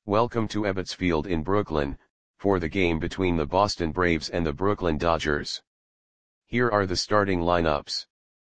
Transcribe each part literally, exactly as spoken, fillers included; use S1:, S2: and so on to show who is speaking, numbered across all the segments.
S1: Welcome to Ebbets Field in Brooklyn, for the game between the Boston Braves and the Brooklyn Dodgers. Here are the starting lineups.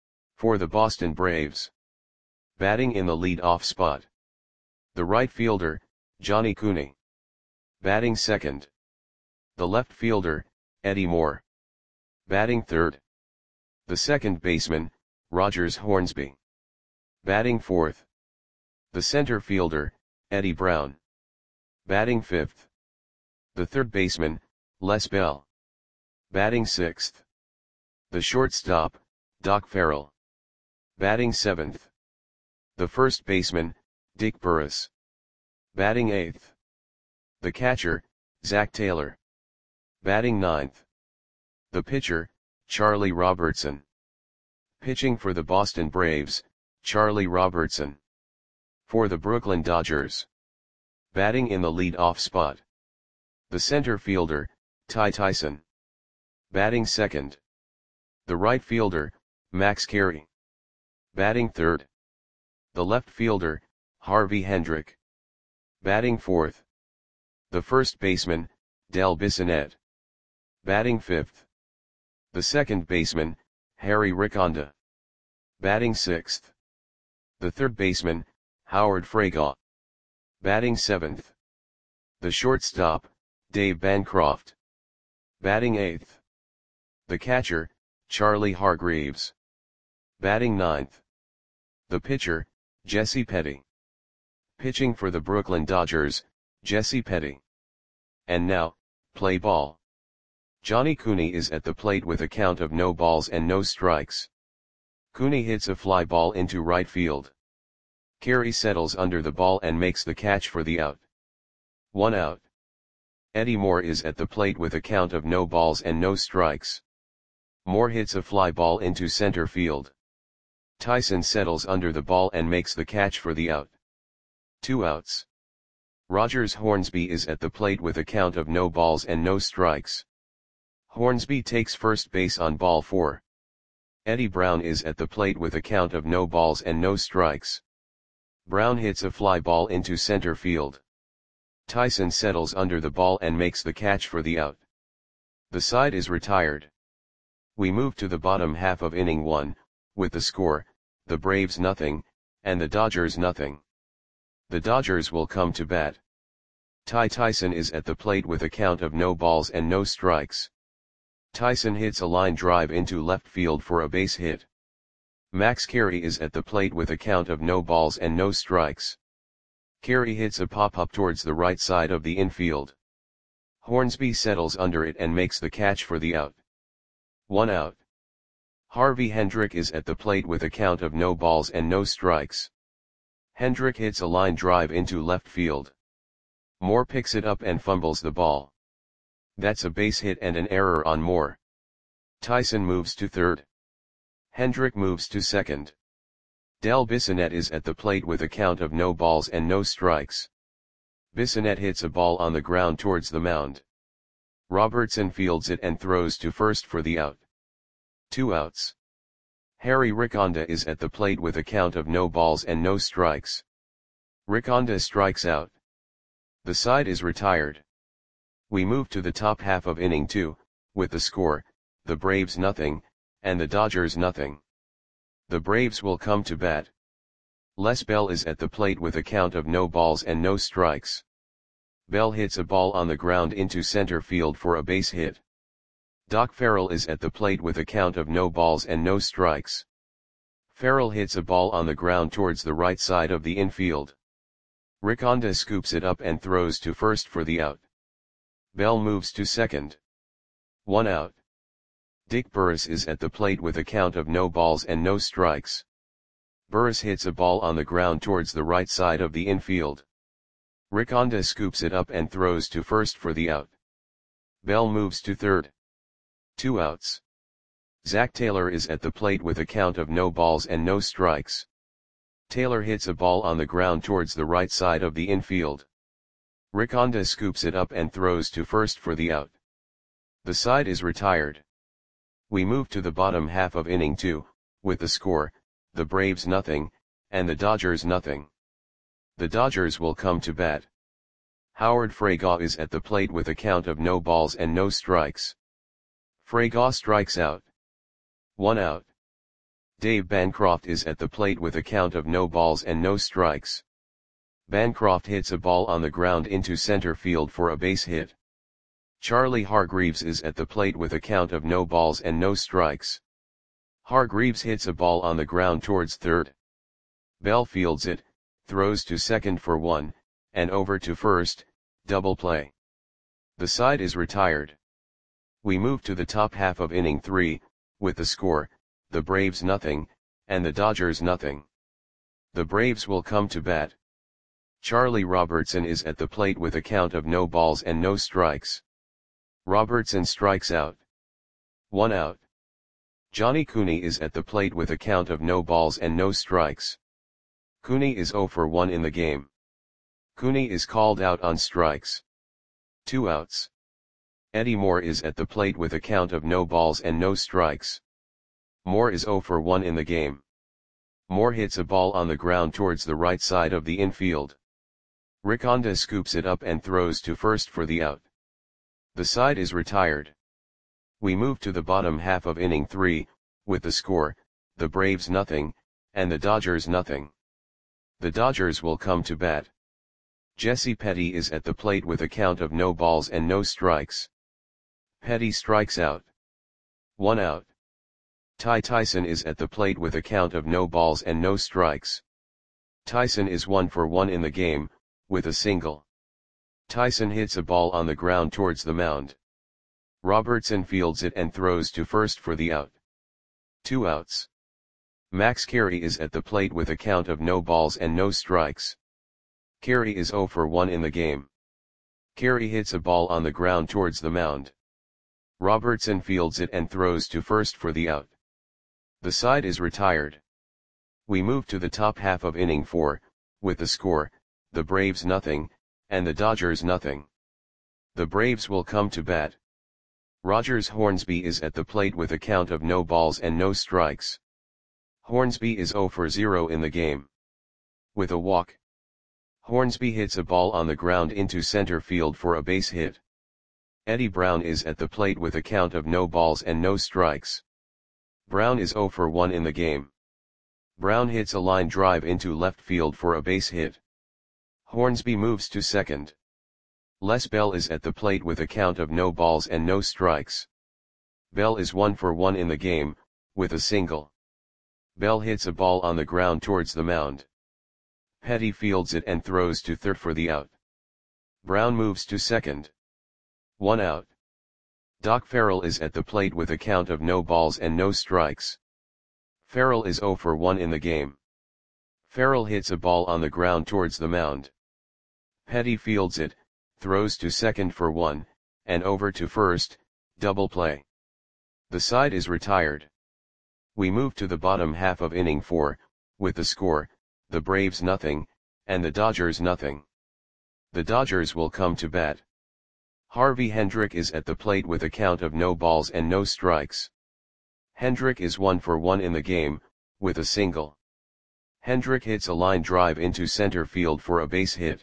S1: For the Boston Braves. Batting in the lead-off spot. The right fielder, Johnny Cooney. Batting second. The left fielder, Eddie Moore. Batting third. The second baseman, Rogers Hornsby. Batting fourth. The center fielder, Eddie Brown. Batting fifth. The third baseman, Les Bell. Batting sixth. The shortstop, Doc Farrell. Batting seventh. The first baseman, Dick Burris. Batting eighth. The catcher, Zach Taylor. Batting ninth. The pitcher, Charlie Robertson. Pitching for the Boston Braves, Charlie Robertson. For the Brooklyn Dodgers. Batting in the lead-off spot. The center fielder, Ty Tyson. Batting second. The right fielder, Max Carey. Batting third. The left fielder, Harvey Hendrick. Batting fourth. The first baseman, Del Bissonette. Batting fifth. The second baseman, Harry Riconda. Batting sixth. The third baseman, Howard Fragaw. Batting seventh. The shortstop, Dave Bancroft. Batting eighth. The catcher, Charlie Hargreaves. Batting ninth. The pitcher, Jesse Petty. Pitching for the Brooklyn Dodgers, Jesse Petty. And now, play ball. Johnny Cooney is at the plate with a count of no balls and no strikes. Cooney hits a fly ball into right field. Carey settles under the ball and makes the catch for the out. One out. Eddie Moore is at the plate with a count of no balls and no strikes. Moore hits a fly ball into center field. Tyson settles under the ball and makes the catch for the out. Two outs. Rogers Hornsby is at the plate with a count of no balls and no strikes. Hornsby takes first base on ball four. Eddie Brown is at the plate with a count of no balls and no strikes. Brown hits a fly ball into center field. Tyson settles under the ball and makes the catch for the out. The side is retired. We move to the bottom half of inning one, with the score, the Braves nothing, and the Dodgers nothing. The Dodgers will come to bat. Ty Tyson is at the plate with a count of no balls and no strikes. Tyson hits a line drive into left field for a base hit. Max Carey is at the plate with a count of no balls and no strikes. Carey hits a pop-up towards the right side of the infield. Hornsby settles under it and makes the catch for the out. One out. Harvey Hendrick is at the plate with a count of no balls and no strikes. Hendrick hits a line drive into left field. Moore picks it up and fumbles the ball. That's a base hit and an error on Moore. Tyson moves to third. Hendrick moves to second. Del Bissonette is at the plate with a count of no balls and no strikes. Bissonette hits a ball on the ground towards the mound. Robertson fields it and throws to first for the out. Two outs. Harry Riconda is at the plate with a count of no balls and no strikes. Riconda strikes out. The side is retired. We move to the top half of inning two, with the score, the Braves nothing, and the Dodgers nothing. The Braves will come to bat. Les Bell is at the plate with a count of no balls and no strikes. Bell hits a ball on the ground into center field for a base hit. Doc Farrell is at the plate with a count of no balls and no strikes. Farrell hits a ball on the ground towards the right side of the infield. Riconda scoops it up and throws to first for the out. Bell moves to second. One out. Dick Burris is at the plate with a count of no balls and no strikes. Burris hits a ball on the ground towards the right side of the infield. Riconda scoops it up and throws to first for the out. Bell moves to third. Two outs. Zach Taylor is at the plate with a count of no balls and no strikes. Taylor hits a ball on the ground towards the right side of the infield. Riconda scoops it up and throws to first for the out. The side is retired. We move to the bottom half of inning two, with the score, the Braves nothing, and the Dodgers nothing. The Dodgers will come to bat. Howard Fraga is at the plate with a count of no balls and no strikes. Fraga strikes out. One out. Dave Bancroft is at the plate with a count of no balls and no strikes. Bancroft hits a ball on the ground into center field for a base hit. Charlie Hargreaves is at the plate with a count of no balls and no strikes. Hargreaves hits a ball on the ground towards third. Bell fields it, throws to second for one, and over to first, double play. The side is retired. We move to the top half of inning three, with the score, the Braves nothing, and the Dodgers nothing. The Braves will come to bat. Charlie Robertson is at the plate with a count of no balls and no strikes. Robertson strikes out. One out. Johnny Cooney is at the plate with a count of no balls and no strikes. Cooney is oh for one in the game. Cooney is called out on strikes. Two outs. Eddie Moore is at the plate with a count of no balls and no strikes. Moore is oh for one in the game. Moore hits a ball on the ground towards the right side of the infield. Riconda scoops it up and throws to first for the out. The side is retired. We move to the bottom half of inning three, with the score, the Braves nothing, and the Dodgers nothing. The Dodgers will come to bat. Jesse Petty is at the plate with a count of no balls and no strikes. Petty strikes out. One out. Ty Tyson is at the plate with a count of no balls and no strikes. Tyson is one for one in the game, with a single. Tyson hits a ball on the ground towards the mound. Robertson fields it and throws to first for the out. Two outs. Max Carey is at the plate with a count of no balls and no strikes. Carey is oh for one in the game. Carey hits a ball on the ground towards the mound. Robertson fields it and throws to first for the out. The side is retired. We move to the top half of inning four, with the score, the Braves nothing, and the Dodgers nothing. The Braves will come to bat. Rogers Hornsby is at the plate with a count of no balls and no strikes. Hornsby is oh for zero in the game. With a walk. Hornsby hits a ball on the ground into center field for a base hit. Eddie Brown is at the plate with a count of no balls and no strikes. Brown is oh for one in the game. Brown hits a line drive into left field for a base hit. Hornsby moves to second. Les Bell is at the plate with a count of no balls and no strikes. Bell is one for one in the game, with a single. Bell hits a ball on the ground towards the mound. Petty fields it and throws to third for the out. Brown moves to second. One out. Doc Farrell is at the plate with a count of no balls and no strikes. Farrell is oh for one in the game. Farrell hits a ball on the ground towards the mound. Petty fields it, throws to second for one, and over to first, double play. The side is retired. We move to the bottom half of inning four, with the score, the Braves nothing, and the Dodgers nothing. The Dodgers will come to bat. Harvey Hendrick is at the plate with a count of no balls and no strikes. Hendrick is one for one in the game, with a single. Hendrick hits a line drive into center field for a base hit.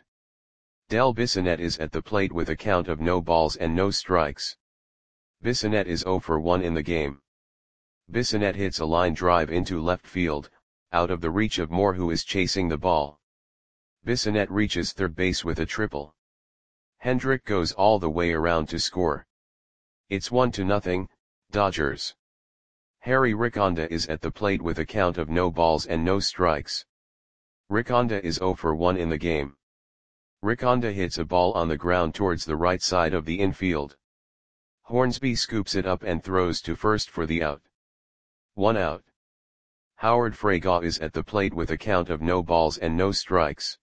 S1: Del Bissonette is at the plate with a count of no balls and no strikes. Bissonette is oh for one in the game. Bissonette hits a line drive into left field, out of the reach of Moore, who is chasing the ball. Bissonette reaches third base with a triple. Hendrick goes all the way around to score. It's one to nothing, Dodgers. Harry Riconda is at the plate with a count of no balls and no strikes. Riconda is oh for one in the game. Riconda hits a ball on the ground towards the right side of the infield. Hornsby scoops it up and throws to first for the out. One out. Howard Fraga is at the plate with a count of no balls and no strikes.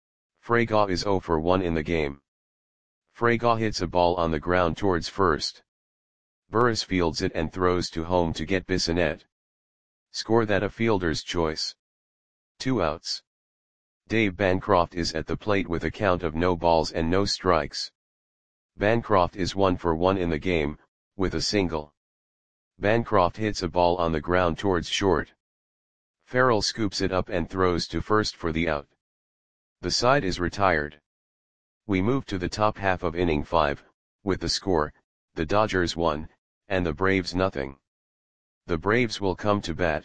S1: Fraga is oh for one in the game. Fraga hits a ball on the ground towards first. Burris fields it and throws to home to get Bissonette. Score that a fielder's choice. Two outs. Dave Bancroft is at the plate with a count of no balls and no strikes. Bancroft is one for one in the game, with a single. Bancroft hits a ball on the ground towards short. Farrell scoops it up and throws to first for the out. The side is retired. We move to the top half of inning five, with the score, the Dodgers one, and the Braves nothing. The Braves will come to bat.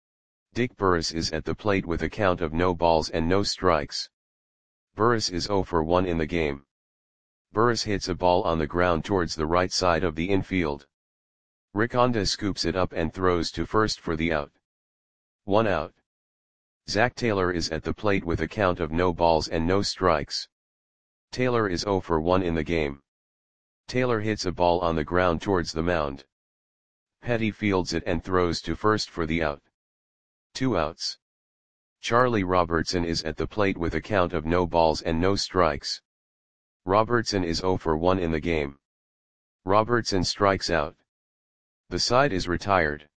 S1: Dick Burris is at the plate with a count of no balls and no strikes. Burris is oh for one in the game. Burris hits a ball on the ground towards the right side of the infield. Riconda scoops it up and throws to first for the out. One out. Zach Taylor is at the plate with a count of no balls and no strikes. Taylor is oh for one in the game. Taylor hits a ball on the ground towards the mound. Petty fields it and throws to first for the out. Two outs. Charlie Robertson is at the plate with a count of no balls and no strikes. Robertson is oh for one in the game. Robertson strikes out. The side is retired.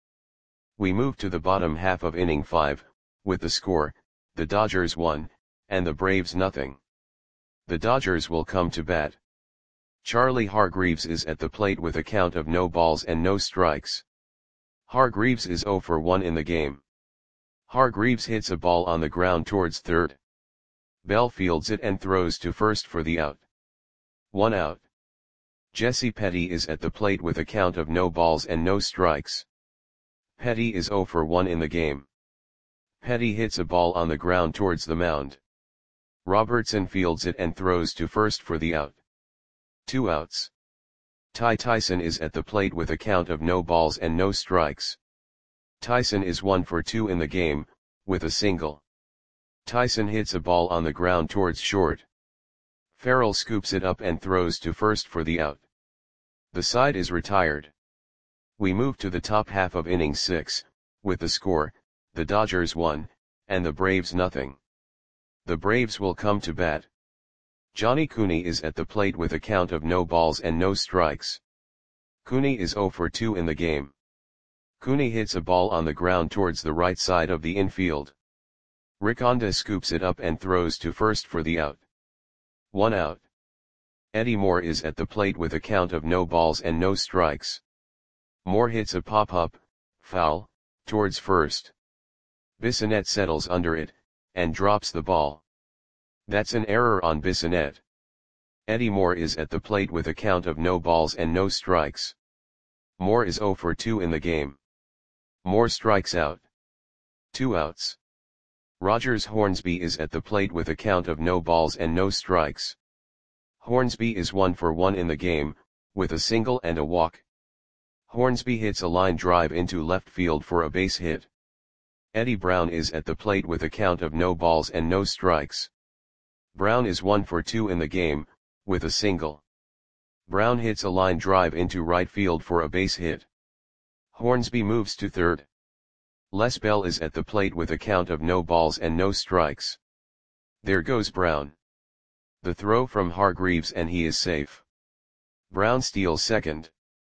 S1: We move to the bottom half of inning five, with the score, the Dodgers one, and the Braves nothing. The Dodgers will come to bat. Charlie Hargreaves is at the plate with a count of no balls and no strikes. Hargreaves is oh for one in the game. Hargreaves hits a ball on the ground towards third. Bell fields it and throws to first for the out. One out. Jesse Petty is at the plate with a count of no balls and no strikes. Petty is oh for one in the game. Petty hits a ball on the ground towards the mound. Robertson fields it and throws to first for the out. Two outs. Ty Tyson is at the plate with a count of no balls and no strikes. Tyson is one for two in the game, with a single. Tyson hits a ball on the ground towards short. Farrell scoops it up and throws to first for the out. The side is retired. We move to the top half of inning six, with the score, the Dodgers one, and the Braves nothing. The Braves will come to bat. Johnny Cooney is at the plate with a count of no balls and no strikes. Cooney is oh for two in the game. Cooney hits a ball on the ground towards the right side of the infield. Riconda scoops it up and throws to first for the out. One out. Eddie Moore is at the plate with a count of no balls and no strikes. Moore hits a pop-up, foul, towards first. Bissonette settles under it, and drops the ball. That's an error on Bissonette. Eddie Moore is at the plate with a count of no balls and no strikes. Moore is oh for two in the game. Moore strikes out. Two outs. Rogers Hornsby is at the plate with a count of no balls and no strikes. Hornsby is one for one in the game, with a single and a walk. Hornsby hits a line drive into left field for a base hit. Eddie Brown is at the plate with a count of no balls and no strikes. Brown is one for two in the game, with a single. Brown hits a line drive into right field for a base hit. Hornsby moves to third. Les Bell is at the plate with a count of no balls and no strikes. There goes Brown. The throw from Hargreaves and he is safe. Brown steals second.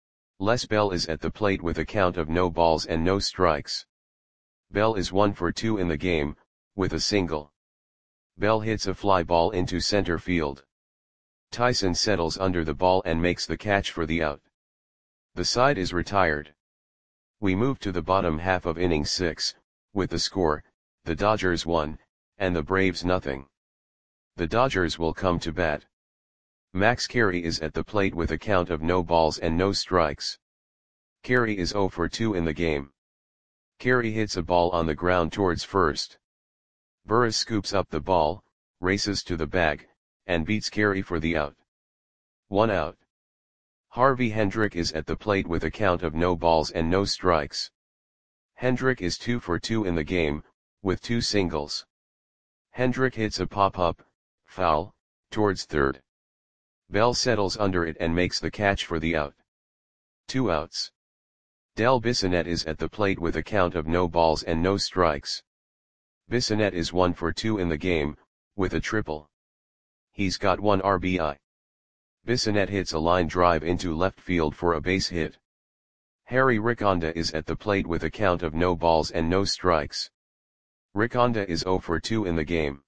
S1: Les Bell is at the plate with a count of no balls and no strikes. Bell is one for two in the game, with a single. Bell hits a fly ball into center field. Tyson settles under the ball and makes the catch for the out. The side is retired. We move to the bottom half of inning six, with the score, the Dodgers one, and the Braves nothing. The Dodgers will come to bat. Max Carey is at the plate with a count of no balls and no strikes. Carey is oh for two in the game. Carey hits a ball on the ground towards first. Burris scoops up the ball, races to the bag, and beats Carey for the out. One out. Harvey Hendrick is at the plate with a count of no balls and no strikes. Hendrick is two for two in the game, with two singles. Hendrick hits a pop-up, foul, towards third. Bell settles under it and makes the catch for the out. Two outs. Del Bissonette is at the plate with a count of no balls and no strikes. Bissonette is one for two in the game, with a triple. He's got one R B I. Bissonette hits a line drive into left field for a base hit. Harry Riconda is at the plate with a count of no balls and no strikes. Riconda is oh for two in the game.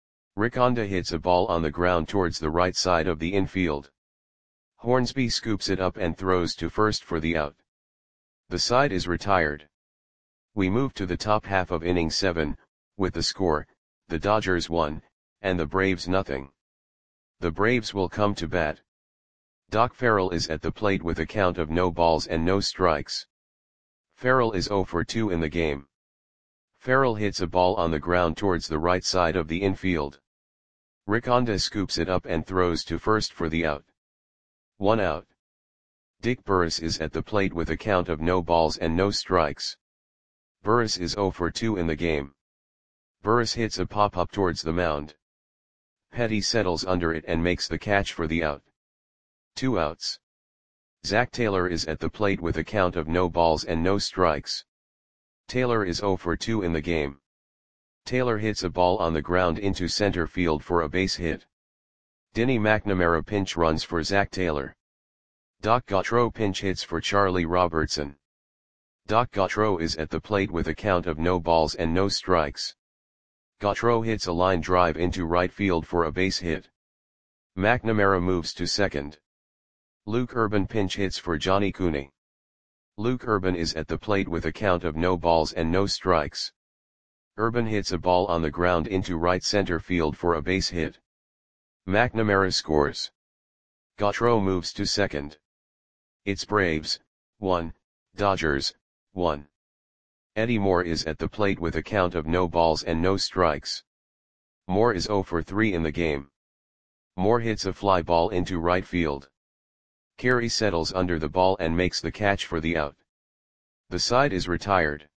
S1: Riconda hits a ball on the ground towards the right side of the infield. Hornsby scoops it up and throws to first for the out. The side is retired. We move to the top half of inning seven, with the score, the Dodgers one, and the Braves nothing. The Braves will come to bat. Doc Farrell is at the plate with a count of no balls and no strikes. Farrell is oh for two in the game. Farrell hits a ball on the ground towards the right side of the infield. Riconda scoops it up and throws to first for the out. One out. Dick Burris is at the plate with a count of no balls and no strikes. Burris is oh for two in the game. Burris hits a pop-up towards the mound. Petty settles under it and makes the catch for the out. Two outs. Zach Taylor is at the plate with a count of no balls and no strikes. Taylor is oh for two in the game. Taylor hits a ball on the ground into center field for a base hit. Denny McNamara pinch runs for Zach Taylor. Doc Gautreaux pinch hits for Charlie Robertson. Doc Gautreaux is at the plate with a count of no balls and no strikes. Gautreaux hits a line drive into right field for a base hit. McNamara moves to second. Luke Urban pinch hits for Johnny Cooney. Luke Urban is at the plate with a count of no balls and no strikes. Urban hits a ball on the ground into right center field for a base hit. McNamara scores. Gautreaux moves to second. It's Braves, one, Dodgers, one. Eddie Moore is at the plate with a count of no balls and no strikes. Moore is oh for three in the game. Moore hits a fly ball into right field. Carey settles under the ball and makes the catch for the out. The side is retired.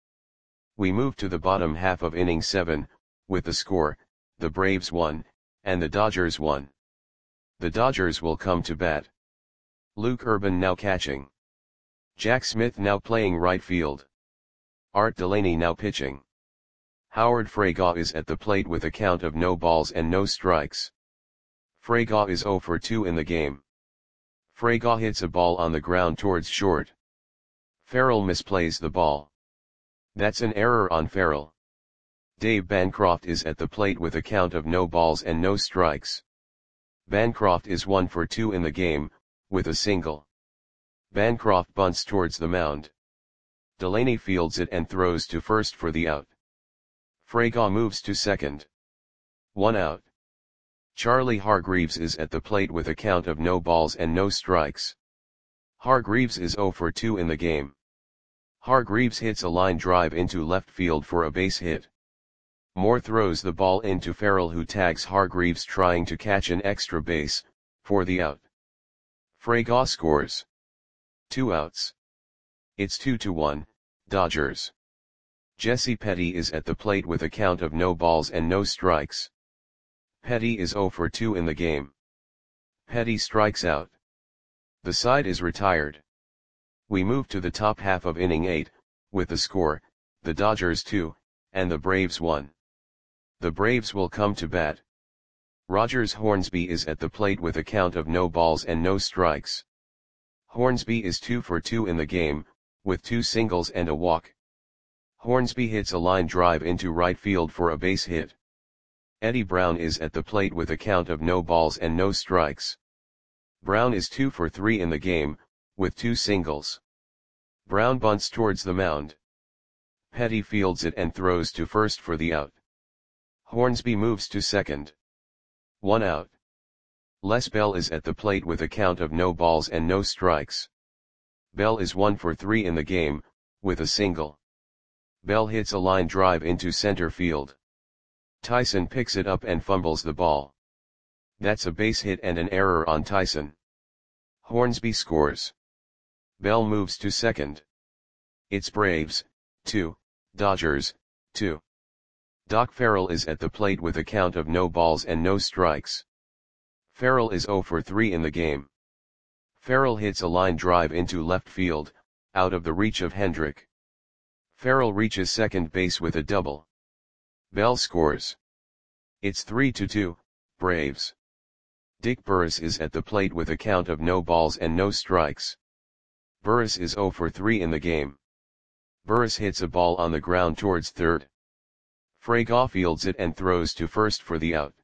S1: We move to the bottom half of inning seven, with the score, the Braves won, and the Dodgers won. The Dodgers will come to bat. Luke Urban now catching. Jack Smith now playing right field. Art Delaney now pitching. Howard Freygaud is at the plate with a count of no balls and no strikes. Freygaud is oh for two in the game. Freygaud hits a ball on the ground towards short. Farrell misplays the ball. That's an error on Farrell. Dave Bancroft is at the plate with a count of no balls and no strikes. Bancroft is one for two in the game, with a single. Bancroft bunts towards the mound. Delaney fields it and throws to first for the out. Freygaud moves to second. One out. Charlie Hargreaves is at the plate with a count of no balls and no strikes. Hargreaves is oh for two in the game. Hargreaves hits a line drive into left field for a base hit. Moore throws the ball into Farrell, who tags Hargreaves trying to catch an extra base, for the out. Freygaud scores. Two outs. It's two to one, Dodgers. Jesse Petty is at the plate with a count of no balls and no strikes. Petty is oh for two in the game. Petty strikes out. The side is retired. We move to the top half of inning eight, with the score, the Dodgers two, and the Braves one. The Braves will come to bat. Rogers Hornsby is at the plate with a count of no balls and no strikes. Hornsby is two for two in the game, with two singles and a walk. Hornsby hits a line drive into right field for a base hit. Eddie Brown is at the plate with a count of no balls and no strikes. Brown is two for three in the game, with two singles. Brown bunts towards the mound. Petty fields it and throws to first for the out. Hornsby moves to second. One out. Les Bell is at the plate with a count of no balls and no strikes. Bell is one for three in the game, with a single. Bell hits a line drive into center field. Tyson picks it up and fumbles the ball. That's a base hit and an error on Tyson. Hornsby scores. Bell moves to second. It's Braves, two, Dodgers, two. Doc Farrell is at the plate with a count of no balls and no strikes. Farrell is oh for three in the game. Farrell hits a line drive into left field, out of the reach of Hendrick. Farrell reaches second base with a double. Bell scores. It's three to two, Braves. Dick Burris is at the plate with a count of no balls and no strikes. Burris is oh for three in the game. Burris hits a ball on the ground towards third. Freygaud fields it and throws to first for the out.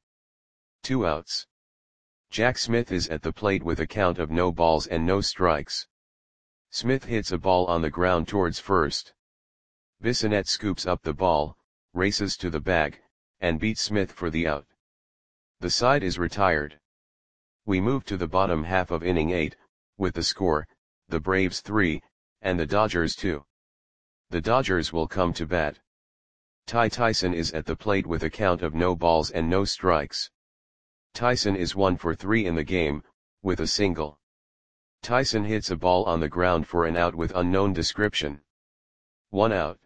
S1: Two outs. Jack Smith is at the plate with a count of no balls and no strikes. Smith hits a ball on the ground towards first. Bissonette scoops up the ball, races to the bag, and beats Smith for the out. The side is retired. We move to the bottom half of inning eight, with the score, the Braves three, and the Dodgers two. The Dodgers will come to bat. Ty Tyson is at the plate with a count of no balls and no strikes. Tyson is one for three in the game, with a single. Tyson hits a ball on the ground for an out with unknown description. One out.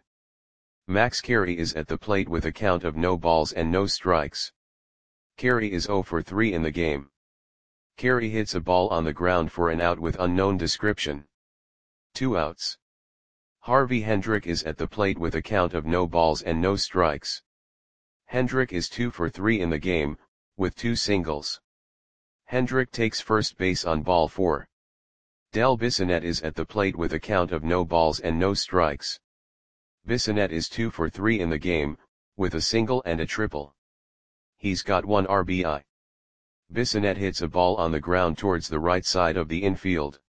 S1: Max Carey is at the plate with a count of no balls and no strikes. Carey is zero for three in the game. Carey hits a ball on the ground for an out with unknown description. Two outs. Harvey Hendrick is at the plate with a count of no balls and no strikes. Hendrick is two for three in the game, with two singles. Hendrick takes first base on ball four. Del Bissonette is at the plate with a count of no balls and no strikes. Bissonette is two for three in the game, with a single and a triple. He's got one R B I. Bissonette hits a ball on the ground towards the right side of the infield.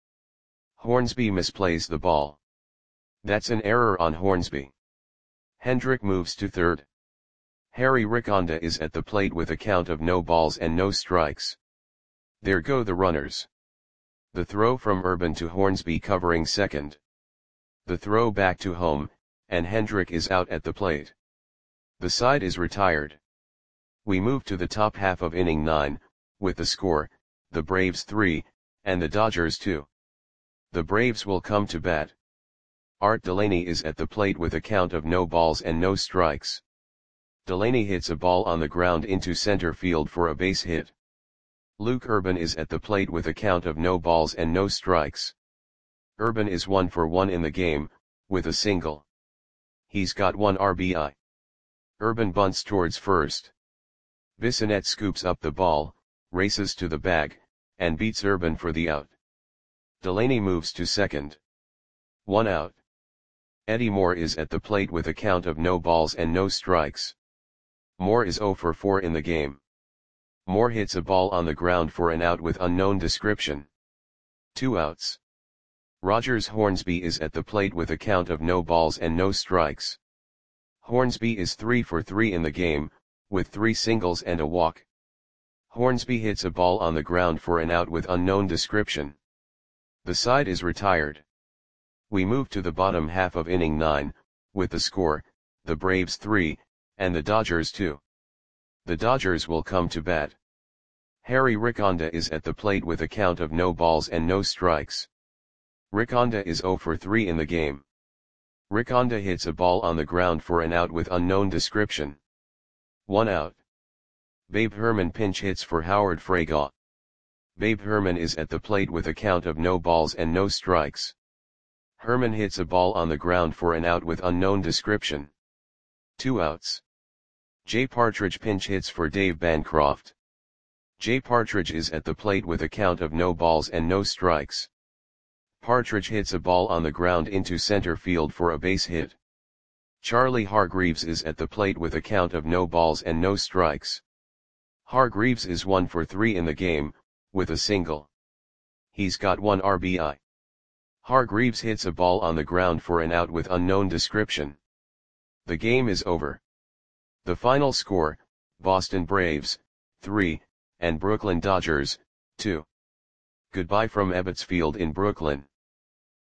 S1: Hornsby misplays the ball. That's an error on Hornsby. Hendrick moves to third. Harry Riconda is at the plate with a count of no balls and no strikes. There go the runners. The throw from Urban to Hornsby covering second. The throw back to home, and Hendrick is out at the plate. The side is retired. We move to the top half of inning nine, with the score, the Braves three, and the Dodgers two. The Braves will come to bat. Art Delaney is at the plate with a count of no balls and no strikes. Delaney hits a ball on the ground into center field for a base hit. Luke Urban is at the plate with a count of no balls and no strikes. Urban is one for one in the game, with a single. He's got one R B I. Urban bunts towards first. Bissonette scoops up the ball, races to the bag, and beats Urban for the out. Delaney moves to second. One out. Eddie Moore is at the plate with a count of no balls and no strikes. Moore is zero for four in the game. Moore hits a ball on the ground for an out with unknown description. Two outs. Rogers Hornsby is at the plate with a count of no balls and no strikes. Hornsby is three for three in the game, with three singles and a walk. Hornsby hits a ball on the ground for an out with unknown description. The side is retired. We move to the bottom half of inning nine, with the score, the Braves three, and the Dodgers two. The Dodgers will come to bat. Harry Riconda is at the plate with a count of no balls and no strikes. Riconda is zero for three in the game. Riconda hits a ball on the ground for an out with unknown description. One out. Babe Herman pinch hits for Howard Freygaw. Babe Herman is at the plate with a count of no balls and no strikes. Herman hits a ball on the ground for an out with unknown description. Two outs. Jay Partridge pinch hits for Dave Bancroft. Jay Partridge is at the plate with a count of no balls and no strikes. Partridge hits a ball on the ground into center field for a base hit. Charlie Hargreaves is at the plate with a count of no balls and no strikes. Hargreaves is one for three in the game, with a single. He's got one R B I. Hargreaves hits a ball on the ground for an out with unknown description. The game is over. The final score, Boston Braves, three, and Brooklyn Dodgers, two. Goodbye from Ebbets Field in Brooklyn.